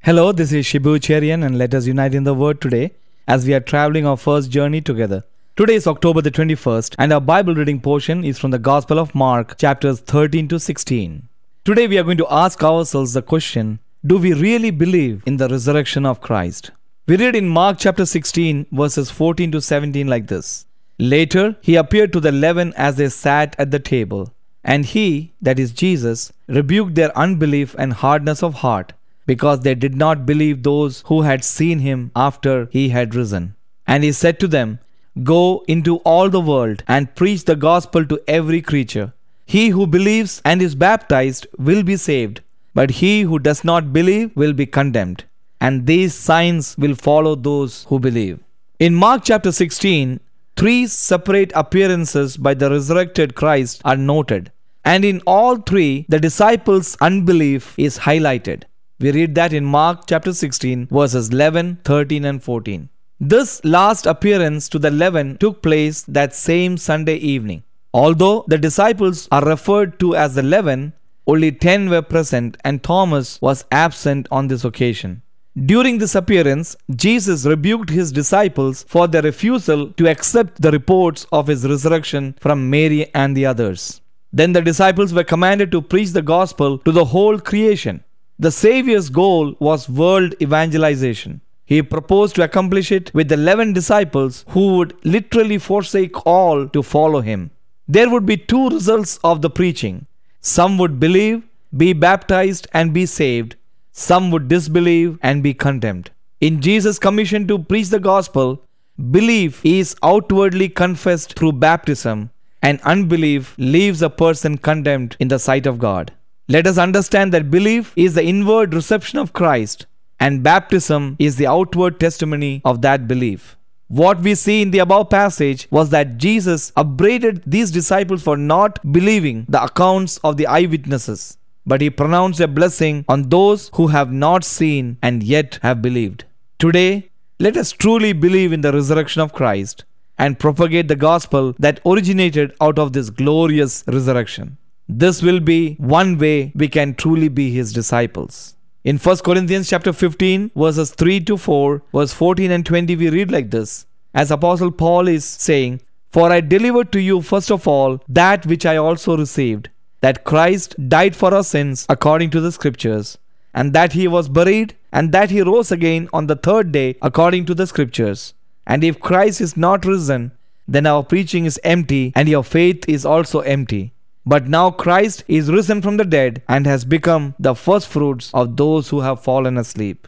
Hello, this is Shibu Cherian, and let us unite in the Word today as we are traveling our first journey together. Today is October the 21st, and our Bible reading portion is from the Gospel of Mark, chapters 13 to 16. Today we are going to ask ourselves the question, do we really believe in the resurrection of Christ? We read in Mark chapter 16, verses 14 to 17 like this. Later, he appeared to the 11 as they sat at the table, and he, that is Jesus, rebuked their unbelief and hardness of heart, because they did not believe those who had seen him after he had risen. And he said to them, Go into all the world and preach the gospel to every creature. He who believes and is baptized will be saved, but he who does not believe will be condemned. And these signs will follow those who believe. In Mark chapter 16, three separate appearances by the resurrected Christ are noted. And in all three, the disciples' unbelief is highlighted. We read that in Mark chapter 16, verses 11, 13 and 14. This last appearance to the 11 took place that same Sunday evening. Although the disciples are referred to as the 11, only 10 were present and Thomas was absent on this occasion. During this appearance, Jesus rebuked his disciples for their refusal to accept the reports of his resurrection from Mary and the others. Then the disciples were commanded to preach the gospel to the whole creation. The Savior's goal was world evangelization. He proposed to accomplish it with the 11 disciples who would literally forsake all to follow him. There would be two results of the preaching. Some would believe, be baptized and be saved. Some would disbelieve and be condemned. In Jesus' commission to preach the gospel, belief is outwardly confessed through baptism, and unbelief leaves a person condemned in the sight of God. Let us understand that belief is the inward reception of Christ, and baptism is the outward testimony of that belief. What we see in the above passage was that Jesus upbraided these disciples for not believing the accounts of the eyewitnesses, but he pronounced a blessing on those who have not seen and yet have believed. Today, let us truly believe in the resurrection of Christ and propagate the gospel that originated out of this glorious resurrection. This will be one way we can truly be his disciples. In 1 Corinthians chapter 15, verses 3 to 4, verse 14 and 20, we read like this. As Apostle Paul is saying, For I delivered to you first of all that which I also received, that Christ died for our sins according to the Scriptures, and that he was buried, and that he rose again on the third day according to the Scriptures. And if Christ is not risen, then our preaching is empty, and your faith is also empty. But now Christ is risen from the dead and has become the firstfruits of those who have fallen asleep.